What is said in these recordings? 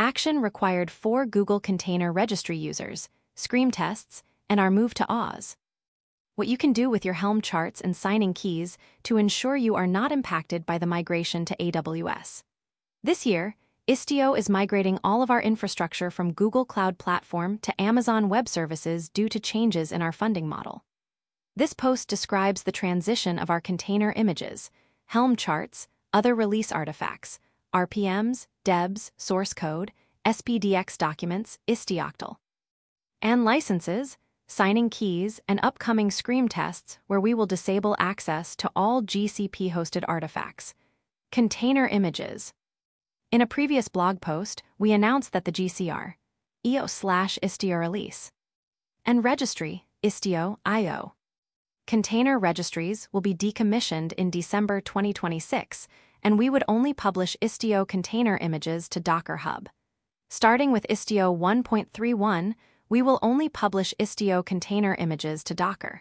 Action required 4 Google Container Registry users, Scream tests, and our move to Oz. What you can do with your Helm charts and signing keys to ensure you are not impacted by the migration to AWS. This year, Istio is migrating all of our infrastructure from Google Cloud Platform to Amazon Web Services due to changes in our funding model. This post describes the transition of our container images, Helm charts, other release artifacts, RPMs, DEBs, source code, SPDX documents, Istioctl, and licenses, signing keys, and upcoming Scream tests where we will disable access to all GCP-hosted artifacts. Container images. In a previous blog post, we announced that the GCR, io/Istio release, and registry, Istio.io, container registries will be decommissioned in December 2026, and we would only publish Istio container images to Docker Hub. Starting with Istio 1.31, we will only publish Istio container images to Docker.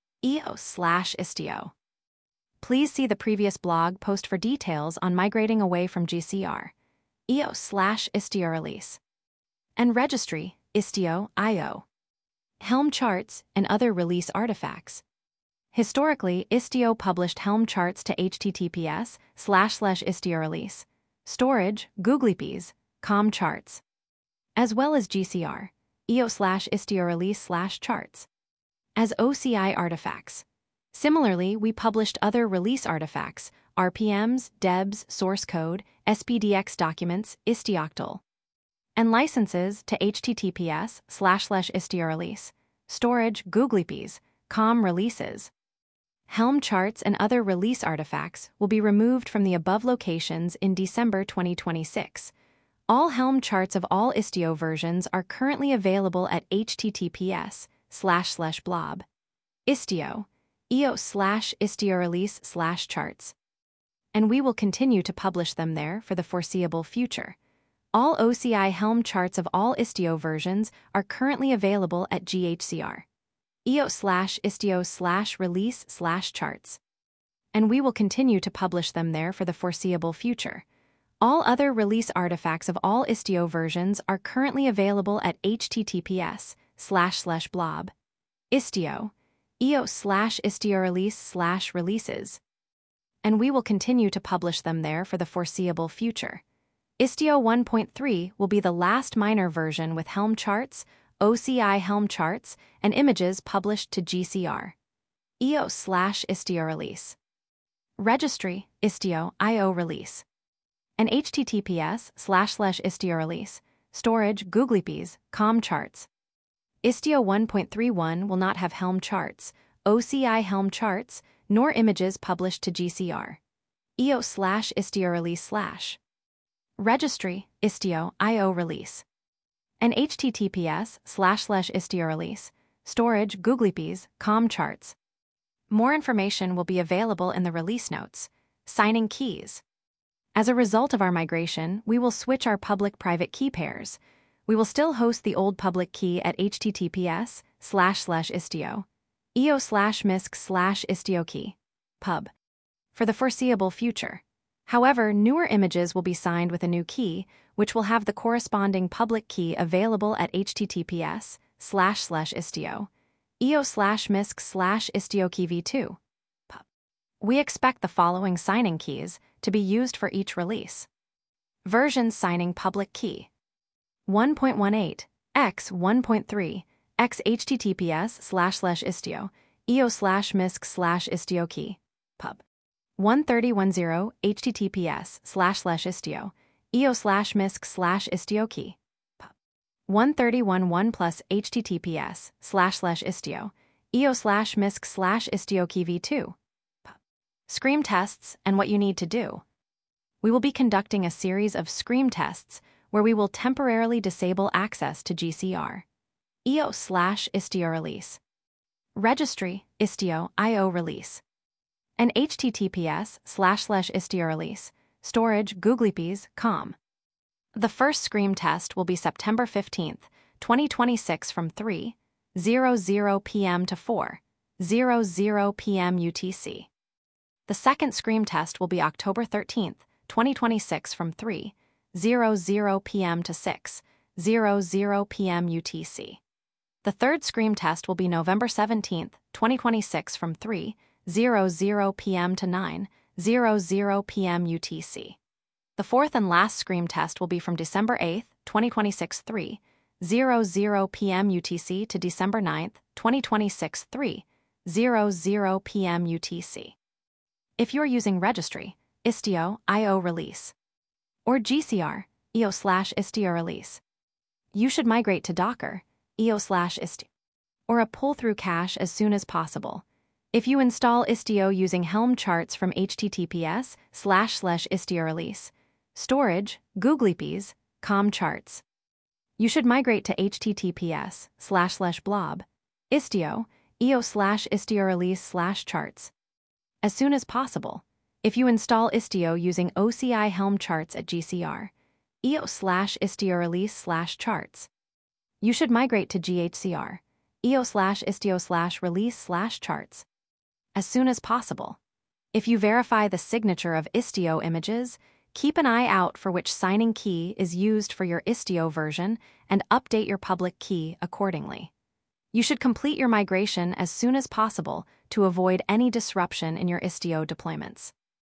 io/Istio. Please see the previous blog post for details on migrating away from GCR, io/Istio release, and registry, Istio.io, Helm charts, and other release artifacts. Historically, Istio published Helm charts to https://Istio release, storage, Googlepeas, com charts, as well as GCR, io/Istio release/charts, as OCI artifacts. Similarly, we published other release artifacts, RPMs, DEBs, source code, SPDX documents, Istioctl, and licenses to https://Istio release, storage, Googlepeas, com releases. Helm charts and other release artifacts will be removed from the above locations in December 2026. All Helm charts of all Istio versions are currently available at https://blob Istio, io/Istio release/charts, and we will continue to publish them there for the foreseeable future. All OCI Helm charts of all Istio versions are currently available at GHCR, io/Istio/release/charts, and we will continue to publish them there for the foreseeable future. All other release artifacts of all Istio versions are currently available at https://blob Istio, io/Istio release/releases, and we will continue to publish them there for the foreseeable future. Istio 1.3 will be the last minor version with Helm charts, OCI Helm charts, and images published to GCR, io/Istio release, registry, Istio.io release, and https://Istio release, storage, Googlepeas, com charts. Istio 1.31 will not have Helm charts, OCI Helm charts, nor images published to GCR, io/Istio release/ registry, Istio.io release, and https://Istio release, storage, Googlepeas, com charts. More information will be available in the release notes. Signing keys. As a result of our migration, we will switch our public-private key pairs. We will still host the old public key at https://Istio, io/misc/istiokey, pub, for the foreseeable future. However, newer images will be signed with a new key, which will have the corresponding public key available at https://Istio, io/misc/istiokeyv2, pub. We expect the following signing keys to be used for each release. Version signing public key 1.18 x 1.3 x https://Istio, io/misc/istiokey, pub. 130.10 https://Istio, io/misc/istiokey, pub. 131.1 plus https://Istio, io/misc/istiokeyv2, pub. Scream tests and what you need to do. We will be conducting a series of Scream tests where we will temporarily disable access to GCR, io/Istio release, registry, Istio.io release, and https://Istio release, storage, Googlepeas, com. The first Scream test will be September 15th, 2026 from 3:00 p.m. to 4:00 p.m. UTC. The second Scream test will be October 13th, 2026 from 3:00 00 p.m. to 6:00 p.m. UTC. The third Scream test will be November 17, 2026 from 3:00 p.m. to 9:00 p.m. UTC. The fourth and last Scream test will be from December 8, 2026 3:00 p.m. UTC to December 9, 2026 3:00 p.m. UTC. If you're using Registry, Istio.io release, or GCR, io/Istio release, you should migrate to Docker, io/Istio, or a pull-through cache as soon as possible. If you install Istio using Helm charts from https://Istio release, storage, Googleapis, com charts, you should migrate to https://blob, Istio, io/Istio release/charts as soon as possible. If you install Istio using OCI Helm charts at GCR, io/Istio release/charts, you should migrate to GHCR, io/Istio/release/charts as soon as possible. If you verify the signature of Istio images, keep an eye out for which signing key is used for your Istio version and update your public key accordingly. You should complete your migration as soon as possible to avoid any disruption in your Istio deployments.